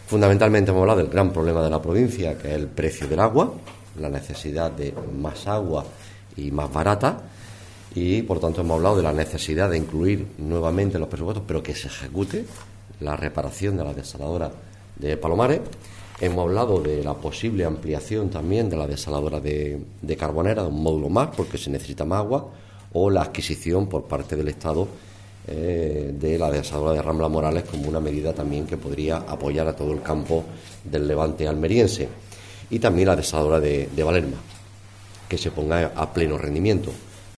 Fundamentalmente hemos hablado del gran problema de la provincia, que es el precio del agua, la necesidad de más agua y más barata, y por tanto hemos hablado de la necesidad de incluir nuevamente en los presupuestos, pero que se ejecute la reparación de la desaladora de Palomares. Hemos hablado de la posible ampliación también de la desaladora de Carbonera, de un módulo más, porque se necesita más agua, o la adquisición por parte del Estado de la desaladora de Rambla Morales como una medida también que podría apoyar a todo el campo del Levante almeriense. Y también la desaladora de Valerma, que se ponga a pleno rendimiento.